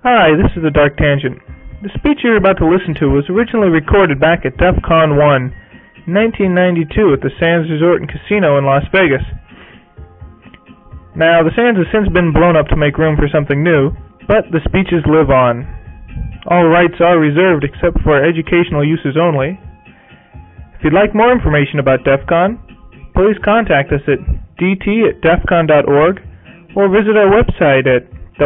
Hi, this is the Dark Tangent. The speech you're about to listen to was originally recorded back at DEF CON 1 in 1992 at the Sands Resort and Casino in Las Vegas. Now, the Sands has since been blown up to make room for something new, but the speeches live on. All rights are reserved except for educational uses only. If you'd like more information about DEF CON, please contact us at dt@defcon.org or visit our website at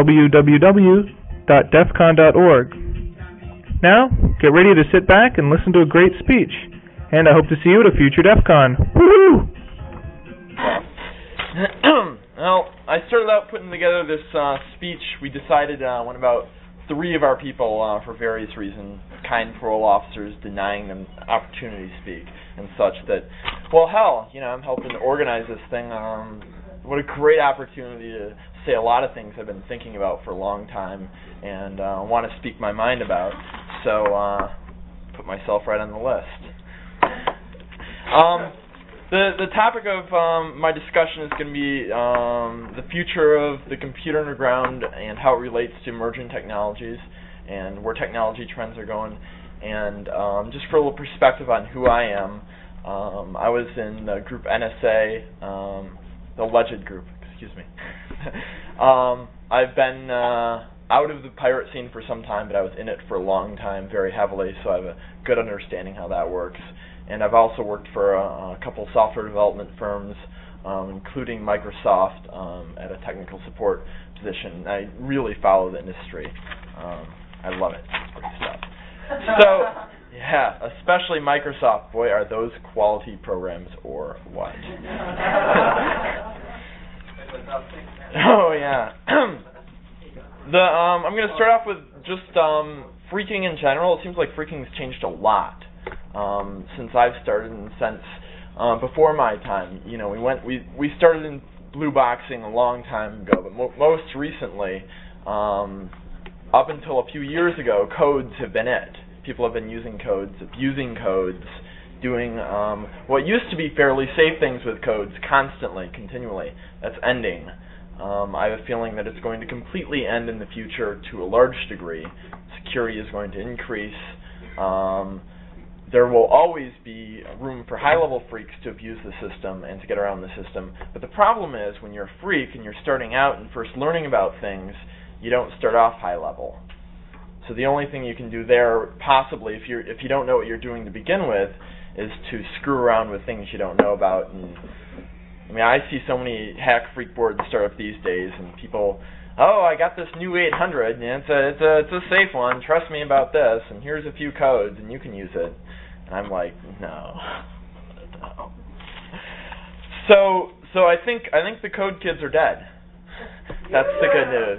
www.defcon.org. Now, get ready to sit back and listen to a great speech, and I hope to see you at a future DEF CON. Woohoo! Well, I started out putting together this speech. We decided when about 3 of our people, for various reasons, kind parole officers denying them opportunity to speak and such, that, well, hell, I'm helping to organize this thing. What a great opportunity to say a lot of things I've been thinking about for a long time and want to speak my mind about. So, put myself right on the list. The topic of my discussion is going to be the future of the computer underground and how it relates to emerging technologies and where technology trends are going. And just for a little perspective on who I am, I was in the group NSA, the alleged group, excuse me. I've been out of the pirate scene for some time, but I was in it for a long time, very heavily, so I have a good understanding how that works. And I've also worked for a couple software development firms, including Microsoft, at a technical support position. I really follow the industry. I love it. It's great stuff. So, yeah, especially Microsoft. Boy, are those quality programs or what? Oh, yeah. I'm going to start off with just phreaking in general. It seems like phreaking's changed a lot since I've started and since before my time. We started in blue boxing a long time ago, but most recently, up until a few years ago, codes have been it. People have been using codes, abusing codes, doing what used to be fairly safe things with codes constantly, continually. That's ending. I have a feeling that it's going to completely end in the future to a large degree. Security is going to increase. There will always be room for high-level phreaks to abuse the system and to get around the system. But the problem is, when you're a phreak and you're starting out and first learning about things, you don't start off high-level. So the only thing you can do there, possibly, if you don't know what you're doing to begin with, is to screw around with things you don't know about. And I see so many hack phreak boards start up these days, and people, oh, I got this new 800, and it's a safe one. Trust me about this, and here's a few codes, and you can use it. And I'm like, no. So I think the code kids are dead. That's the good news.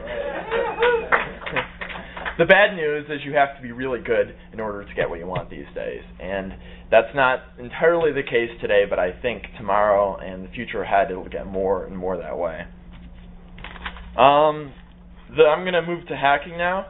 The bad news is you have to be really good in order to get what you want these days. And that's not entirely the case today, but I think tomorrow and the future ahead it'll get more and more that way. I'm going to move to hacking now.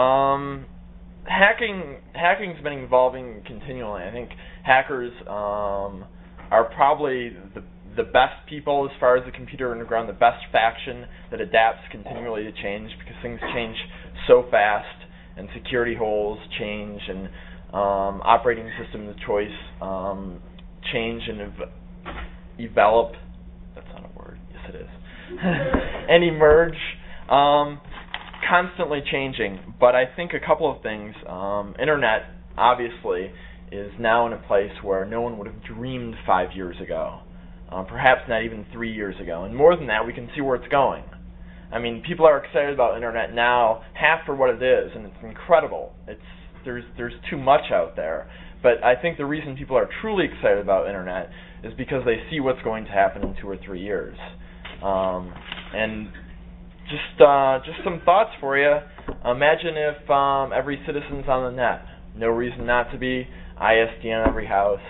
Hacking's been evolving continually. I think hackers are probably the best people as far as the computer underground, the best faction that adapts continually to change because things change so fast and security holes change and operating system of choice change and develop. That's not a word. Yes, it is. And emerge. Constantly changing. But I think a couple of things. Internet, obviously, is now in a place where no one would have dreamed 5 years ago. Perhaps not even 3 years ago. And more than that, we can see where it's going. People are excited about internet now, half for what it is, and it's incredible. There's too much out there. But I think the reason people are truly excited about internet is because they see what's going to happen in 2 or 3 years. And just some thoughts for you. Imagine if every citizen's on the net. No reason not to be. ISDN every house.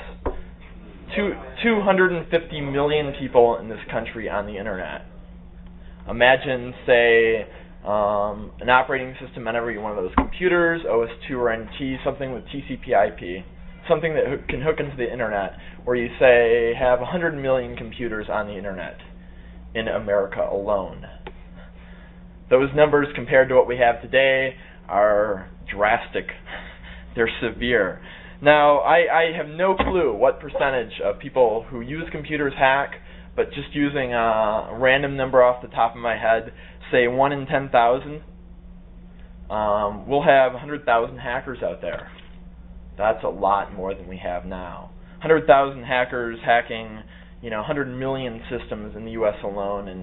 250 million people in this country on the internet. Imagine, say, an operating system on every one of those computers, OS/2 or NT, something with TCP/IP, something that can hook into the internet, where you, say, have 100 million computers on the internet in America alone. those numbers compared to what we have today are drastic. They're severe. Now, I have no clue what percentage of people who use computers hack, but just using a random number off the top of my head, say 1 in 10,000, we'll have 100,000 hackers out there. That's a lot more than we have now. 100,000 hackers hacking, 100 million systems in the U.S. alone, and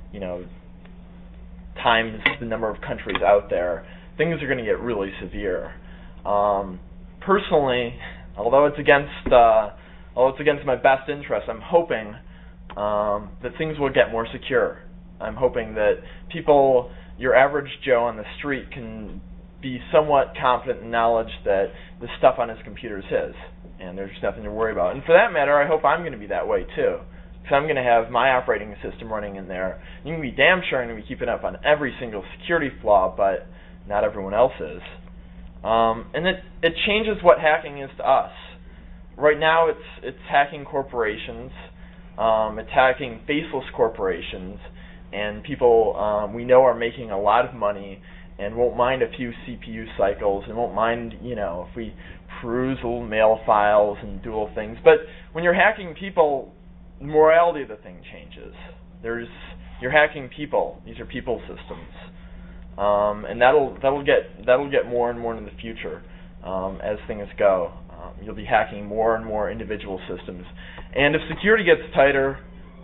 times the number of countries out there. Things are going to get really severe. Personally, although it's against my best interest, I'm hoping that things will get more secure. I'm hoping that people, your average Joe on the street, can be somewhat confident in knowledge that the stuff on his computer is his, and there's nothing to worry about. And for that matter, I hope I'm going to be that way too, because I'm going to have my operating system running in there. You can be damn sure I'm going to be keeping up on every single security flaw, but not everyone else is. And it changes what hacking is to us. Right now, it's hacking corporations, it's hacking faceless corporations, and people we know are making a lot of money and won't mind a few CPU cycles and won't mind, if we peruse little mail files and do little things. But when you're hacking people, the morality of the thing changes. You're hacking people. These are people systems. And that'll get more and more in the future as things go. You'll be hacking more and more individual systems, and if security gets tighter,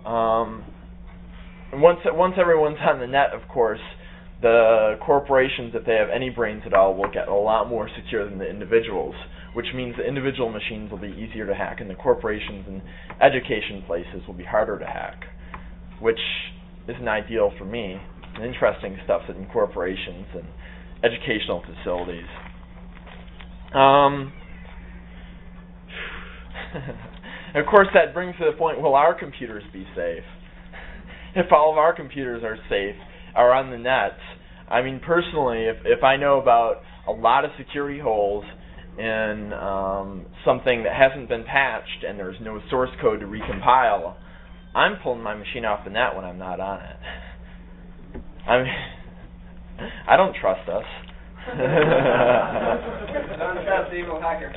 once everyone's on the net, of course, the corporations, if they have any brains at all, will get a lot more secure than the individuals, which means the individual machines will be easier to hack, and the corporations and education places will be harder to hack, which isn't ideal for me. Interesting stuff in corporations and educational facilities. Of course, that brings to the point, will our computers be safe? If all of our computers are safe, are on the net, I mean, personally, if I know about a lot of security holes in something that hasn't been patched and there's no source code to recompile, I'm pulling my machine off the net when I'm not on it. I don't trust us. Don't trust evil hackers.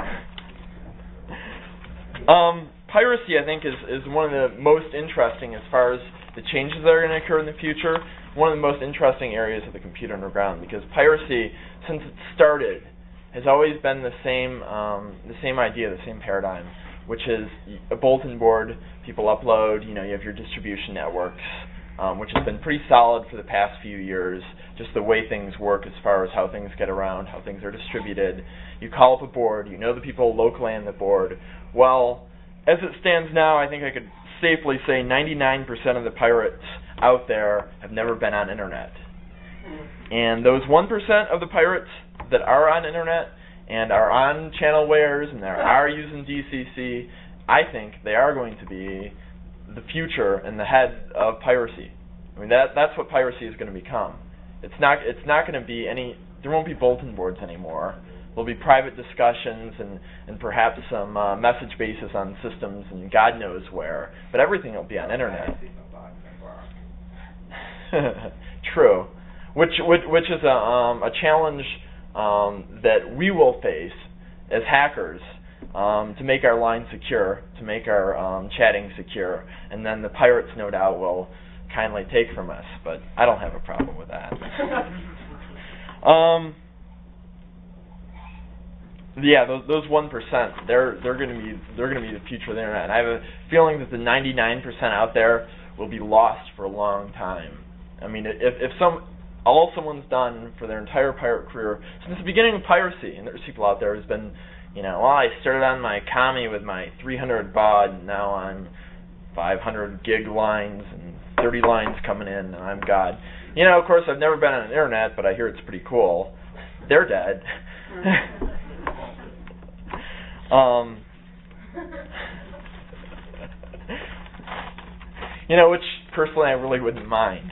Piracy, I think, is one of the most interesting as far as the changes that are going to occur in the future. One of the most interesting areas of the computer underground, because piracy, since it started, has always been the same idea, the same paradigm, which is a bulletin board. People upload. You have your distribution networks, which has been pretty solid for the past few years, just the way things work as far as how things get around, how things are distributed. You call up a board, you know the people locally on the board. Well, as it stands now, I think I could safely say 99% of the pirates out there have never been on internet. And those 1% of the pirates that are on internet and are on channelwares and are using DCC, I think they are going to be the future and the head of piracy. I mean, that's what piracy is going to become. It's not going to be there won't be bulletin boards anymore. There'll be private discussions and perhaps some message bases on systems and God knows where, but everything will be on internet. True, which is a challenge that we will face as hackers, to make our line secure, to make our chatting secure, and then the pirates, no doubt, will kindly take from us. But I don't have a problem with that. Yeah, those 1%, they're going to be the future of the internet. And I have a feeling that the 99% out there will be lost for a long time. I mean, if all someone's done for their entire pirate career since the beginning of piracy, and there's people out there who's been, I started on my commie with my 300 baud, and now I'm 500 gig lines and 30 lines coming in, and I'm God. Of course, I've never been on the internet, but I hear it's pretty cool. They're dead. Which personally I really wouldn't mind.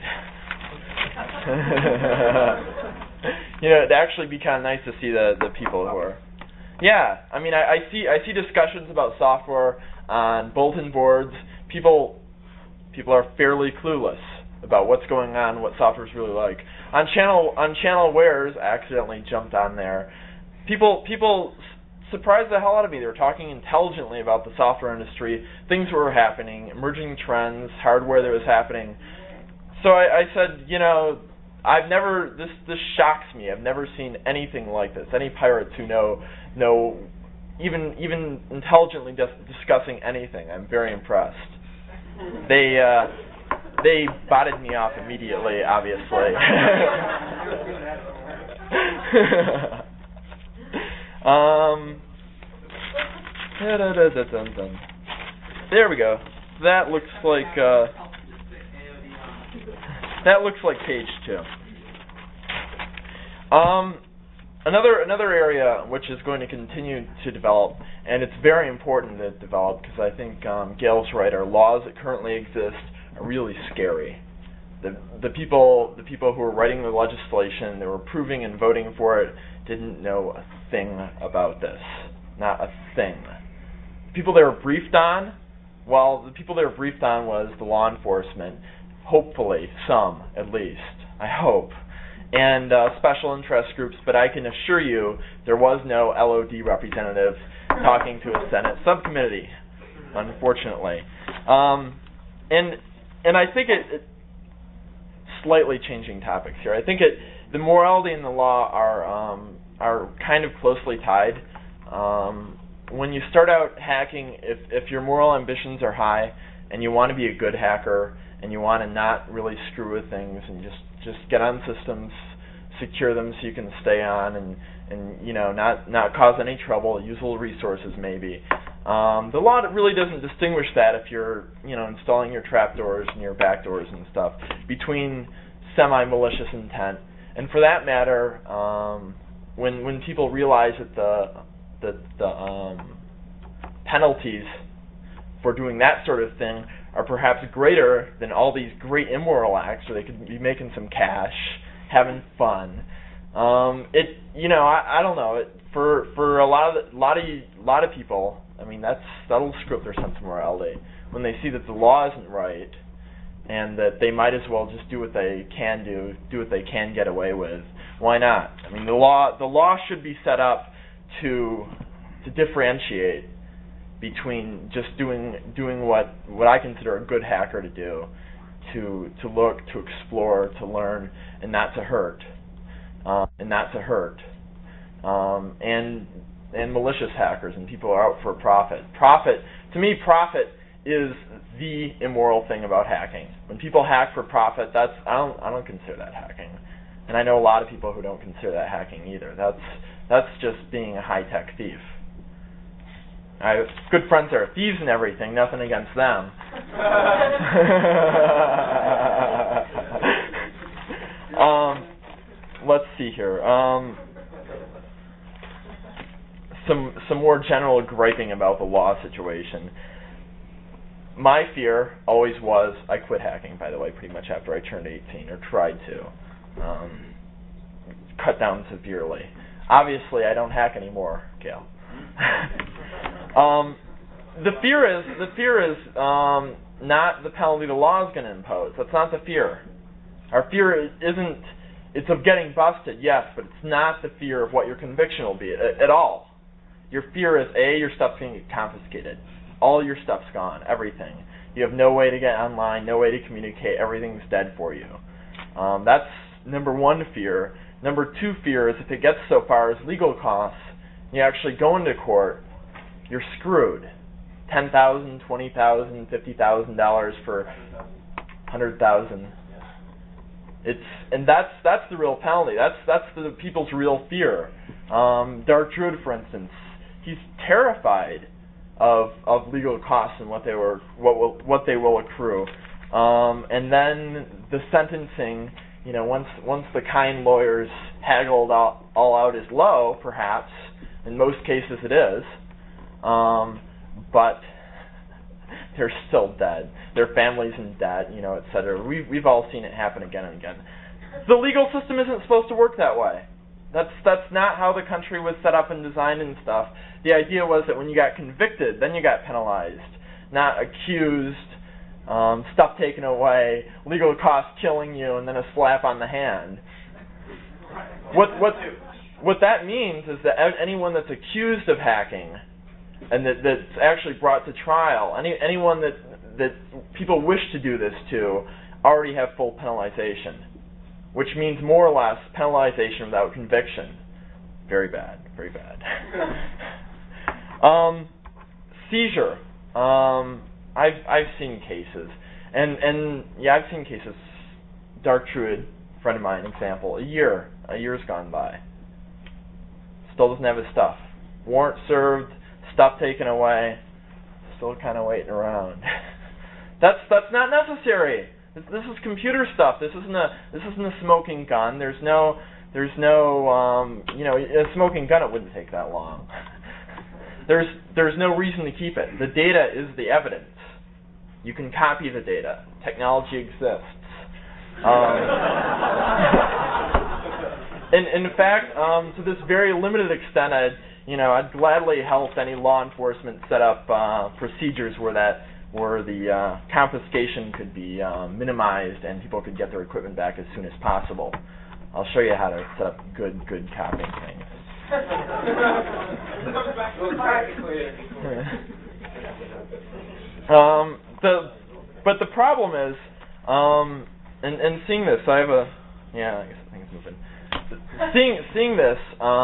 It'd actually be kind of nice to see the people who are. Yeah, I mean, I see discussions about software on bulletin boards. People are fairly clueless. about what's going on, what software's really like. On Channel Wares, I accidentally jumped on there. People surprised the hell out of me. They were talking intelligently about the software industry, things that were happening, emerging trends, hardware that was happening. So I said, this shocks me. I've never seen anything like this. Any pirates who know even intelligently discussing anything, I'm very impressed. They botted me off immediately, obviously. There we go. That looks like page 2. Another area which is going to continue to develop, and it's very important that it develop because I think Gail's right. Our laws that currently exist are really scary. The people who were writing the legislation, they were approving and voting for it, didn't know a thing about this. Not a thing. The people they were briefed on, was the law enforcement. Hopefully, some at least. I hope. And special interest groups, but I can assure you there was no LOD representative talking to a Senate subcommittee, unfortunately. And I think it slightly changing topics here. I think the morality and the law are kind of closely tied. When you start out hacking, if your moral ambitions are high and you want to be a good hacker and you want to not really screw with things and just get on systems, secure them so you can stay on and not cause any trouble, use little resources maybe. The law really doesn't distinguish that if you're installing your trapdoors and your backdoors and stuff between semi-malicious intent. And for that matter, when people realize that the penalties for doing that sort of thing are perhaps greater than all these great immoral acts, where they could be making some cash, having fun. I don't know. For a lot of people, I mean, that'll screw up their sense of morality when they see that the law isn't right, and that they might as well just do what they can do what they can get away with. Why not? I mean, the law should be set up to differentiate between just doing what I consider a good hacker to do, to look, to explore, to learn, and not to hurt, and malicious hackers and people are out for profit. To me, profit is the immoral thing about hacking. When people hack for profit, I don't consider that hacking, and I know a lot of people who don't consider that hacking either. That's just being a high-tech thief. I have good friends that are thieves and everything, nothing against them. Let's see here. Some more general griping about the law situation. My fear always was, I quit hacking, by the way, pretty much after I turned 18, or tried to. Cut down severely. Obviously, I don't hack anymore, Gail. The fear is not the penalty the law is going to impose. That's not the fear. Our fear isn't. It's of getting busted, yes, but it's not the fear of what your conviction will be at all. Your fear is your stuff's going to get confiscated. All your stuff's gone, everything. You have no way to get online, no way to communicate. Everything's dead for you. That's number one fear. Number two fear is if it gets so far as legal costs, you actually go into court, you're screwed. $10,000, $20,000, $50,000 for $100,000. That's the real penalty. That's the people's real fear. Dark Druid, for instance, he's terrified of legal costs and what they will accrue. And then the sentencing, once the kind lawyers haggled all out is low, perhaps. In most cases it is. But they're still dead. Their family's in debt, etc. We've all seen it happen again and again. The legal system isn't supposed to work that way. That's not how the country was set up and designed and stuff. The idea was that when you got convicted, then you got penalized, not accused, stuff taken away, legal costs killing you, and then a slap on the hand. What that means is that anyone that's accused of hacking and that's actually brought to trial, anyone that people wish to do this to, already have full penalization, which means more or less penalization without conviction. Very bad, very bad. Seizure. I've seen cases, and I've seen cases. Dark Druid, friend of mine, example. A year's gone by. Still doesn't have his stuff. Warrant served, stuff taken away. Still kind of waiting around. That's not necessary. This is computer stuff. This isn't a smoking gun. There's no a smoking gun, it wouldn't take that long. There's no reason to keep it. The data is the evidence. You can copy the data. Technology exists. In fact, to this very limited extent, I'd gladly help any law enforcement set up procedures where the confiscation could be minimized and people could get their equipment back as soon as possible. I'll show you how to set up good copying things. But the problem is, and seeing this, I guess things moving. Seeing this,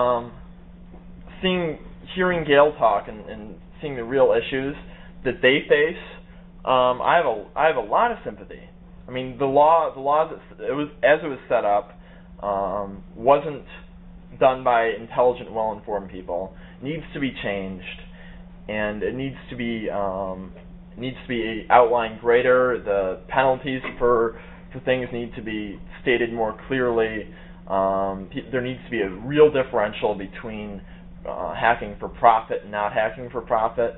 hearing Gale talk and seeing the real issues that they face, I have a lot of sympathy. I mean, the law as it was set up wasn't done by intelligent, well-informed people. It needs to be changed, and it needs to be outlined greater. The penalties for things need to be stated more clearly. There needs to be a real differential between hacking for profit and not hacking for profit.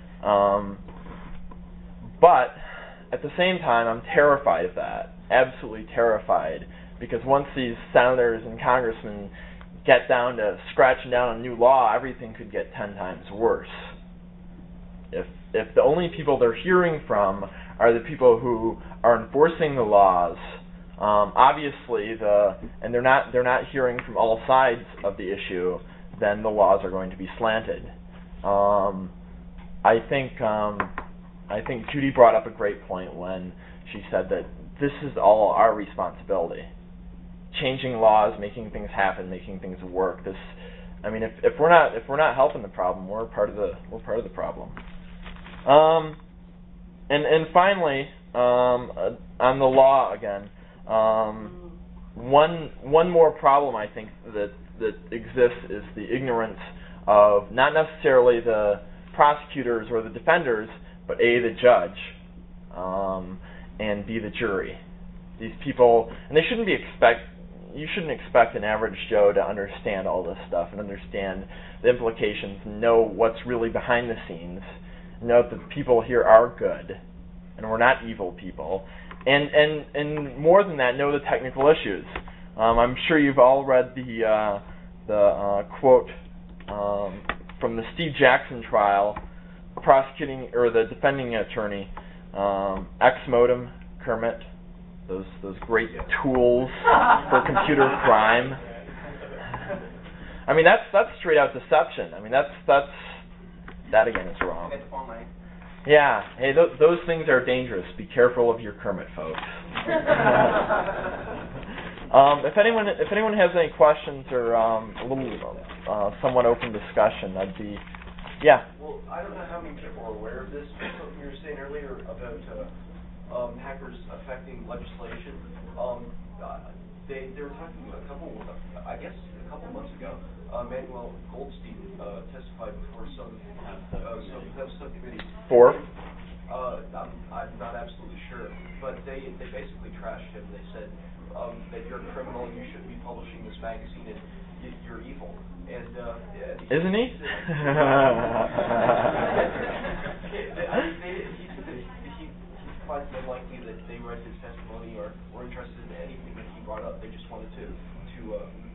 But at the same time, I'm terrified of that. Absolutely terrified. Because once these senators and congressmen get down to scratching down a new law, everything could get 10 times worse. If the only people they're hearing from are the people who are enforcing the laws, obviously and they're not hearing from all sides of the issue, then the laws are going to be slanted. I think Judy brought up a great point when she said that this is all our responsibility. Changing laws, making things happen, making things work. If we're not helping the problem, we're part of the problem. And finally, on the law again, one more problem I think that exists is the ignorance of not necessarily the prosecutors or the defenders, but A, the judge, and B, the jury. These people, and you shouldn't expect an average Joe to understand all this stuff and understand the implications and know what's really behind the scenes. Know that the people here are good, and we're not evil people. And more than that, know the technical issues. I'm sure you've all read the quote from the Steve Jackson trial, the defending attorney, ex modem Kermit. Those great tools for computer crime. I mean, that's straight out deception. I mean, that again is wrong. Yeah. Hey, those things are dangerous. Be careful of your Kermit, folks. If anyone has any questions or a little somewhat open discussion, I'd be. Yeah. Well, I don't know how many people are aware of this. Something you were saying earlier about hackers affecting legislation. They were talking a couple months ago. Manuel Goldstein testified before some subcommittee. Four? I'm not absolutely sure, but they basically trashed him. They said that you're a criminal and you shouldn't be publishing this magazine and you're evil. And isn't he? He said that he finds it unlikely that they read his testimony or were interested in anything that he brought up. They just wanted to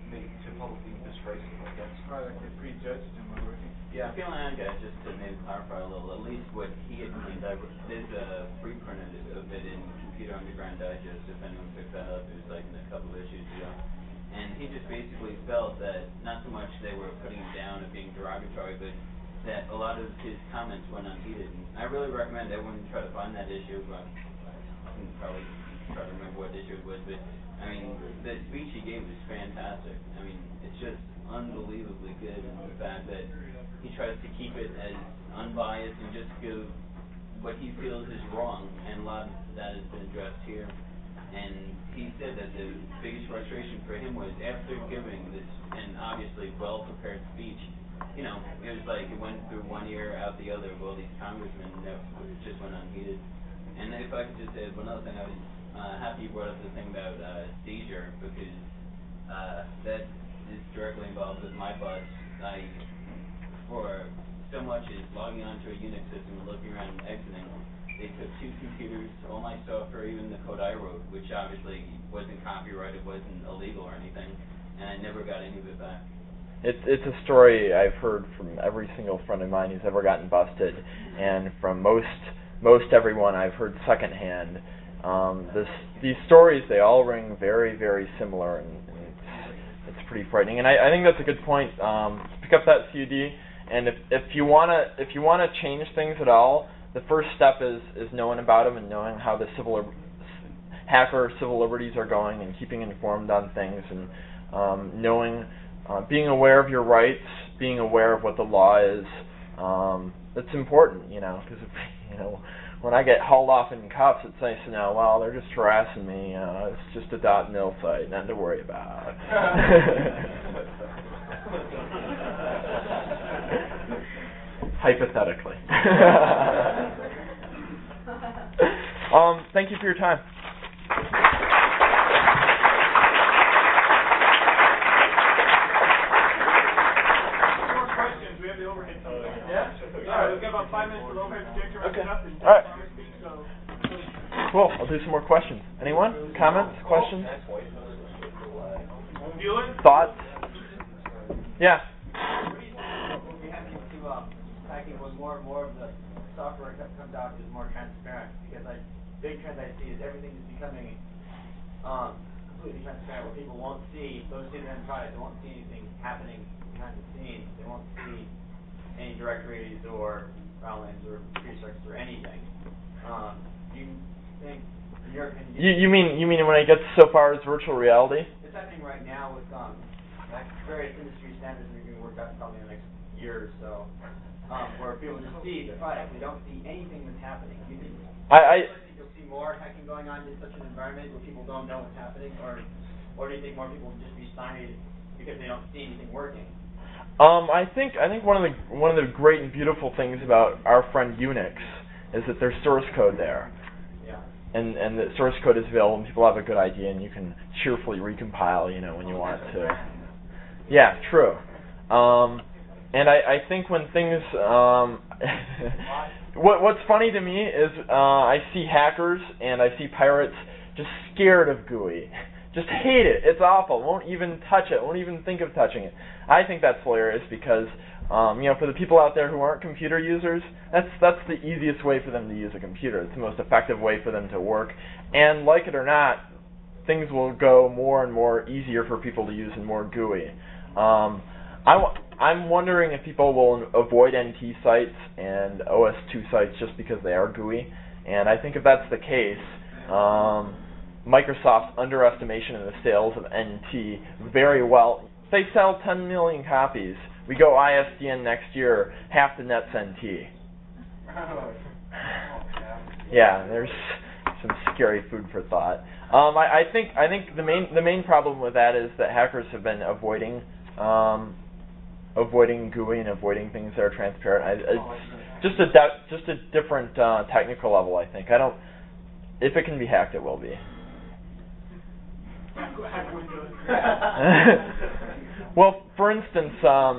publicly disgrace him, I guess. Probably like they prejudged him already. Yeah. Feeling on guys, just to maybe clarify a little, at least what he had claimed, there's a preprint of it in Computer Underground Digest, if anyone picked that up. It was like in a couple issues ago. And he just basically felt that not so much they were putting him down or being derogatory, but that a lot of his comments went unheeded. And I really recommend everyone try to find that issue. I can probably try to remember what issue it was, but I mean, the speech he gave was fantastic. I mean, it's just unbelievably good, and the fact that he tries to keep it as unbiased and just give what he feels is wrong, and a lot of that has been addressed here. And he said that the biggest frustration for him was after giving this, and obviously well-prepared speech, you know, it was like it went through one ear, out the other of all these congressmen, and it just went unheeded. And if I could just add one other thing, I was happy you brought up the thing about seizure, because that is directly involved with my boss. For so much as logging onto a Unix system and looking around and exiting, they took 2 computers, all my software, even the code I wrote, which obviously wasn't copyrighted, wasn't illegal or anything, and I never got any of it back. It's a story I've heard from every single friend of mine who's ever gotten busted, and from most everyone I've heard secondhand. These stories, they all ring very, very similar, and it's pretty frightening. And I think that's a good point. Pick up that CUD, and if you wanna change things at all, the first step is knowing about them and knowing how the hacker civil liberties are going, and keeping informed on things, and knowing, being aware of your rights, being aware of what the law is. It's important, you know, because when I get hauled off in cuffs, it's nice to know, well, they're just harassing me. It's just a .mil site, nothing to worry about. Hypothetically. Thank you for your time. More questions. We have the overhead. Yeah? All right, we've got about 5 minutes of overhead projector and stuff. And all right. So. Cool. I'll do some more questions. Anyone? Comments? Questions? Bueller? Thoughts? Yeah. What do you think will be happening to hacking when more and more of the software comes out is more transparent? Because big trend I see is everything is becoming completely transparent, where people won't see those see the end product, they won't see anything happening behind the scenes, they won't see any directories or route names or presets or anything. Do you think, in your opinion, You mean when it gets so far as virtual reality? it's happening right now with various industry standards that are being worked out probably in the next year or so, where people just see the product, they don't see anything that's happening. Do you think you'll see more hacking going on in such an environment where people don't know what's happening, or do you think more people will just be stymied because they don't see anything working? I think one of the great and beautiful things about our friend Unix is that there's source code there. Yeah. And the source code is available, and people have a good idea, and you can cheerfully recompile, when you want to. Yeah, true. And I think when things, what's funny to me is I see hackers and I see pirates just scared of GUI, just hate it. It's awful. Won't even touch it. Won't even think of touching it. I think that's hilarious because, for the people out there who aren't computer users, that's the easiest way for them to use a computer. It's the most effective way for them to work. And like it or not, things will go more and more easier for people to use and more GUI. I'm wondering if people will avoid NT sites and OS2 sites just because they are GUI. And I think if that's the case, Microsoft's underestimation of the sales of NT very well. They sell 10 million copies. We go ISDN next year, half the net's NT. Yeah, there's some scary food for thought. I think the main problem with that is that hackers have been avoiding GUI and avoiding things that are transparent. It's just a different technical level. I think. If it can be hacked, it will be. Well, for instance,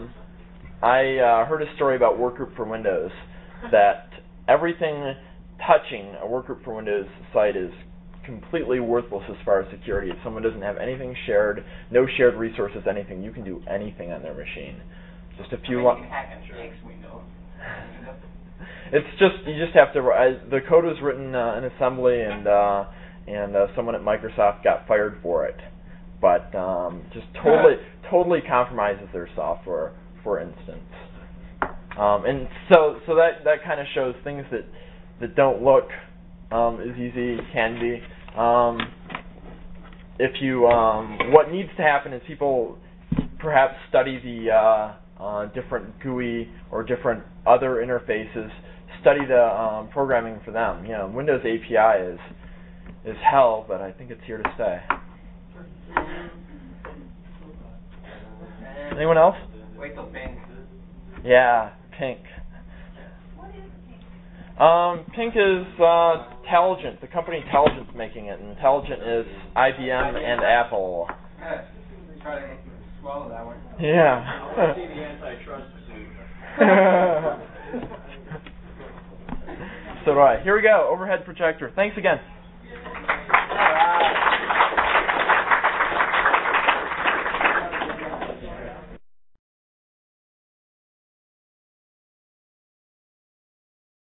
I heard a story about Workgroup for Windows that everything touching a Workgroup for Windows site is completely worthless as far as security. If someone doesn't have anything shared, no shared resources, anything, you can do anything on their machine. Just a few. You can hack on Jake's window. It's just you just have to. The code was written in assembly, and someone at Microsoft got fired for it. But just totally compromises their software, for instance. And so that kind of shows things that don't look as easy can be. If you what needs to happen is people perhaps study the different GUI or different other interfaces, study the programming for them. You know, Windows API is hell, but I think it's here to stay. Anyone else? Wait till Pink. Yeah, Pink. What is Pink? Pink is Telligent. The company Telligent's making it, and Telligent is IBM and Apple. Try to swallow that one. Yeah. See the antitrust suit. So do I. Here we go. Overhead projector. Thanks again.